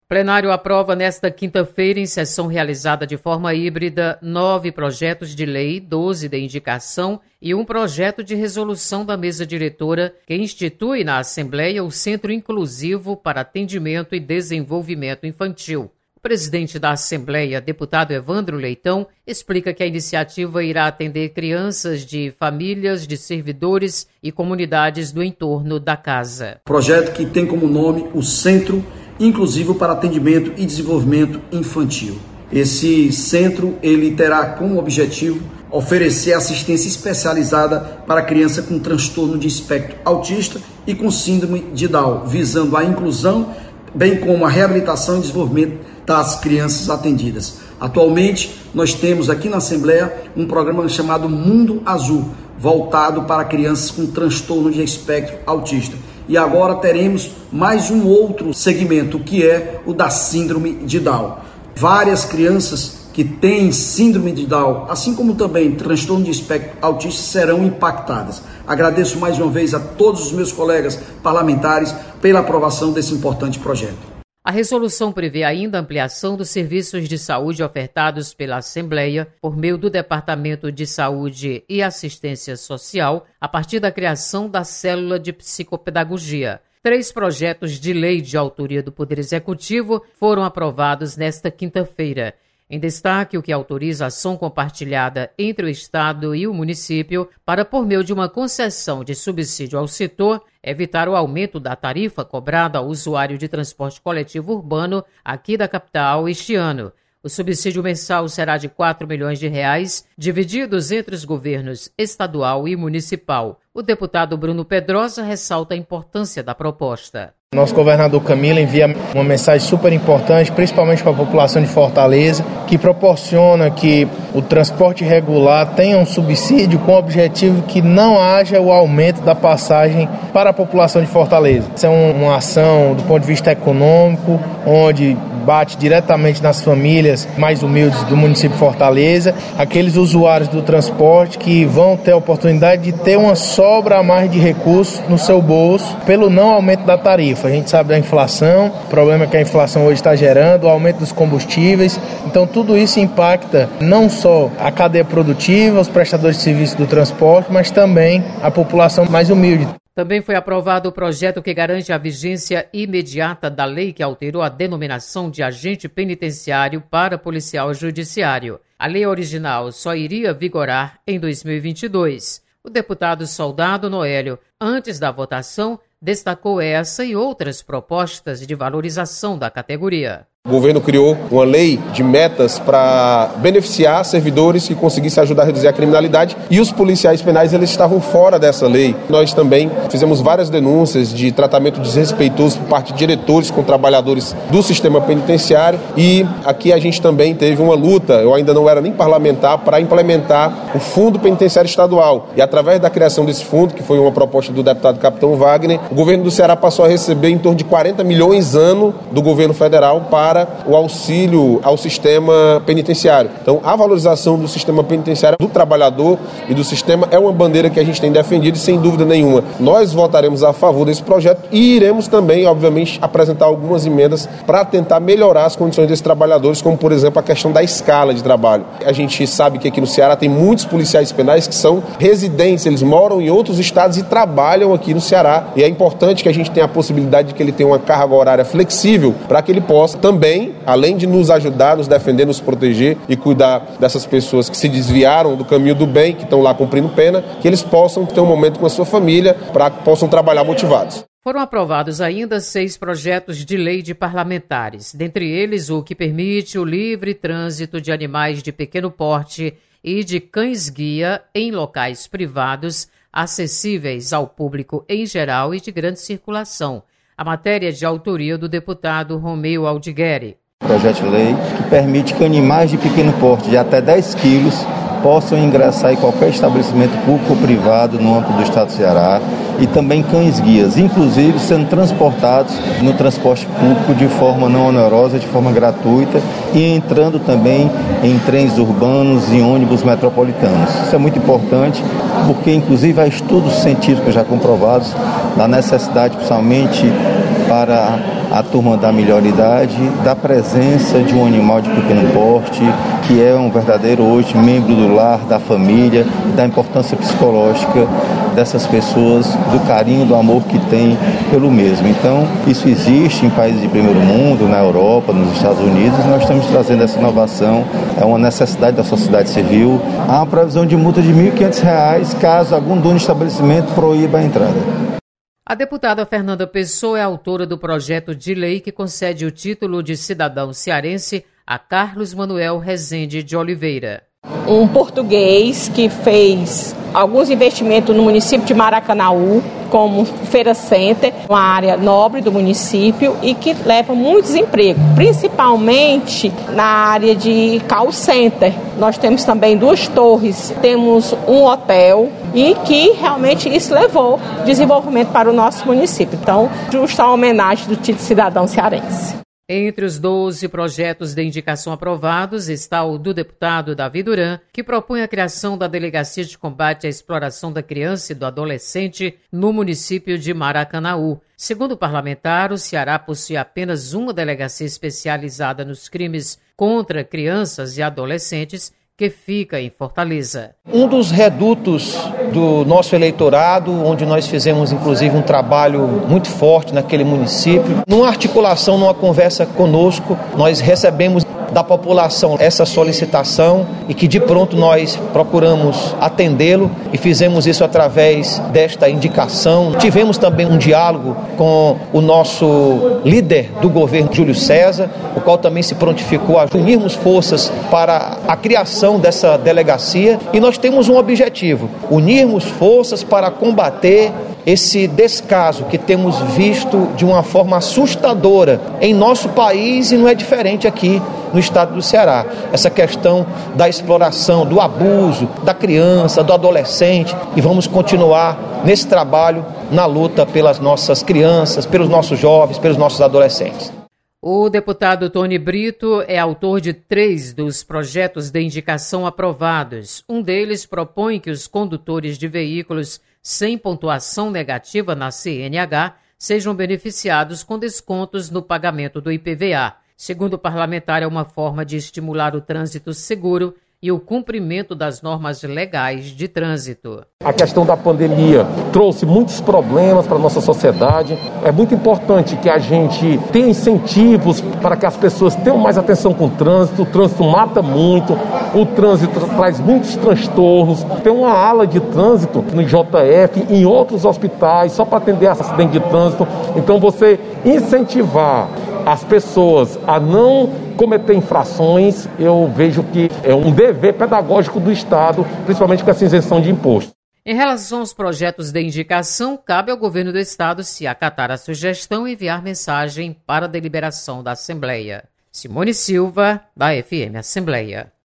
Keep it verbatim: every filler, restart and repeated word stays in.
Plenário aprova nesta quinta-feira, em sessão realizada de forma híbrida, nove projetos de lei, doze de indicação e um projeto de resolução da mesa diretora que institui na Assembleia o Centro Inclusivo para Atendimento e Desenvolvimento Infantil. O presidente da Assembleia, deputado Evandro Leitão, explica que a iniciativa irá atender crianças de famílias de servidores e comunidades do entorno da casa. Projeto que tem como nome o Centro Inclusivo para Atendimento e Desenvolvimento Infantil. Esse centro ele terá como objetivo oferecer assistência especializada para criança com transtorno de espectro autista e com síndrome de Down, visando a inclusão, bem como a reabilitação e desenvolvimento das crianças atendidas. Atualmente, nós temos aqui na Assembleia um programa chamado Mundo Azul, voltado para crianças com transtorno de espectro autista. E agora teremos mais um outro segmento, que é o da síndrome de Down. Várias crianças que têm síndrome de Down, assim como também transtorno de espectro autista, serão impactadas. Agradeço mais uma vez a todos os meus colegas parlamentares pela aprovação desse importante projeto. A resolução prevê ainda a ampliação dos serviços de saúde ofertados pela Assembleia por meio do Departamento de Saúde e Assistência Social, a partir da criação da Célula de Psicopedagogia. Três projetos de lei de autoria do Poder Executivo foram aprovados nesta quinta-feira. Em destaque, o que autoriza a ação compartilhada entre o Estado e o município para, por meio de uma concessão de subsídio ao setor, evitar o aumento da tarifa cobrada ao usuário de transporte coletivo urbano aqui da capital este ano. O subsídio mensal será de quatro milhões de reais, divididos entre os governos estadual e municipal. O deputado Bruno Pedrosa ressalta a importância da proposta. Nosso governador Camilo envia uma mensagem super importante, principalmente para a população de Fortaleza, que proporciona que o transporte regular tenha um subsídio com o objetivo que não haja o aumento da passagem para a população de Fortaleza. Essa é uma ação do ponto de vista econômico, onde bate diretamente nas famílias mais humildes do município de Fortaleza, aqueles usuários do transporte que vão ter a oportunidade de ter uma sobra a mais de recursos no seu bolso pelo não aumento da tarifa. A gente sabe da inflação, o problema que a inflação hoje está gerando, o aumento dos combustíveis. Então tudo isso impacta não só a cadeia produtiva, os prestadores de serviço do transporte, mas também a população mais humilde. Também foi aprovado o projeto que garante a vigência imediata da lei que alterou a denominação de agente penitenciário para policial judiciário. A lei original só iria vigorar em dois mil e vinte e dois. O deputado Soldado Noélio, antes da votação, destacou essa e outras propostas de valorização da categoria. O governo criou uma lei de metas para beneficiar servidores que conseguissem ajudar a reduzir a criminalidade, e os policiais penais eles estavam fora dessa lei. Nós também fizemos várias denúncias de tratamento desrespeitoso por parte de diretores com trabalhadores do sistema penitenciário, e aqui a gente também teve uma luta, eu ainda não era nem parlamentar, para implementar o Fundo Penitenciário Estadual. E através da criação desse fundo, que foi uma proposta do deputado Capitão Wagner, o governo do Ceará passou a receber em torno de quarenta milhões ano do governo federal para o auxílio ao sistema penitenciário. Então, a valorização do sistema penitenciário, do trabalhador e do sistema é uma bandeira que a gente tem defendido e, sem dúvida nenhuma, nós votaremos a favor desse projeto e iremos também, obviamente, apresentar algumas emendas para tentar melhorar as condições desses trabalhadores, como, por exemplo, a questão da escala de trabalho. A gente sabe que aqui no Ceará tem muitos policiais penais que são residentes, eles moram em outros estados e trabalham aqui no Ceará, e é importante que a gente tenha a possibilidade de que ele tenha uma carga horária flexível para que ele possa também, além de nos ajudar, nos defender, nos proteger e cuidar dessas pessoas que se desviaram do caminho do bem, que estão lá cumprindo pena, que eles possam ter um momento com a sua família para que possam trabalhar motivados. Foram aprovados ainda seis projetos de lei de parlamentares, dentre eles o que permite o livre trânsito de animais de pequeno porte e de cães-guia em locais privados, acessíveis ao público em geral e de grande circulação. A matéria é de autoria do deputado Romeu Aldigueri. Projeto de lei que permite que animais de pequeno porte de até dez quilos possam ingressar em qualquer estabelecimento público ou privado no âmbito do Estado do Ceará, e também cães-guias, inclusive sendo transportados no transporte público de forma não onerosa, de forma gratuita, e entrando também em trens urbanos e ônibus metropolitanos. Isso é muito importante porque, inclusive, há estudos científicos já comprovados da necessidade, principalmente para a turma da melhor idade, da presença de um animal de pequeno porte, que é um verdadeiro hoje membro do lar, da família, da importância psicológica dessas pessoas, do carinho, do amor que tem pelo mesmo. Então, isso existe em países de primeiro mundo, na Europa, nos Estados Unidos, nós estamos trazendo essa inovação, é uma necessidade da sociedade civil. Há uma previsão de multa de mil e quinhentos reais caso algum dono de estabelecimento proíba a entrada. A deputada Fernanda Pessoa é autora do projeto de lei que concede o título de cidadão cearense a Carlos Manuel Rezende de Oliveira. Um português que fez alguns investimentos no município de Maracanaú, como Feira Center, uma área nobre do município e que leva muitos empregos, principalmente na área de call center. Nós temos também duas torres, temos um hotel e que realmente isso levou desenvolvimento para o nosso município. Então, justa a homenagem do título de cidadão cearense. Entre os doze projetos de indicação aprovados está o do deputado Davi Duran, que propõe a criação da Delegacia de Combate à Exploração da Criança e do Adolescente no município de Maracanaú. Segundo o parlamentar, o Ceará possui apenas uma delegacia especializada nos crimes contra crianças e adolescentes, que fica em Fortaleza. Um dos redutos do nosso eleitorado, onde nós fizemos inclusive um trabalho muito forte naquele município, numa articulação, numa conversa conosco, nós recebemos da população essa solicitação e que de pronto nós procuramos atendê-lo e fizemos isso através desta indicação. Tivemos também um diálogo com o nosso líder do governo, Júlio César, o qual também se prontificou a unirmos forças para a criação dessa delegacia e nós temos um objetivo, unirmos forças para combater esse descaso que temos visto de uma forma assustadora em nosso país e não é diferente aqui no estado do Ceará. Essa questão da exploração, do abuso da criança, do adolescente, e vamos continuar nesse trabalho, na luta pelas nossas crianças, pelos nossos jovens, pelos nossos adolescentes. O deputado Tony Brito é autor de três dos projetos de indicação aprovados. Um deles propõe que os condutores de veículos sem pontuação negativa na C N H sejam beneficiados com descontos no pagamento do I P V A. Segundo o parlamentar, é uma forma de estimular o trânsito seguro e o cumprimento das normas legais de trânsito. A questão da pandemia trouxe muitos problemas para a nossa sociedade. É muito importante que a gente tenha incentivos para que as pessoas tenham mais atenção com o trânsito. O trânsito mata muito, o trânsito traz muitos transtornos. Tem uma ala de trânsito no J F, em outros hospitais, só para atender acidente de trânsito. Então você incentivar as pessoas a não cometer infrações, eu vejo que é um dever pedagógico do Estado, principalmente com essa isenção de imposto. Em relação aos projetos de indicação, cabe ao governo do Estado, se acatar a sugestão, enviar mensagem para a deliberação da Assembleia. Simone Silva, da F M Assembleia.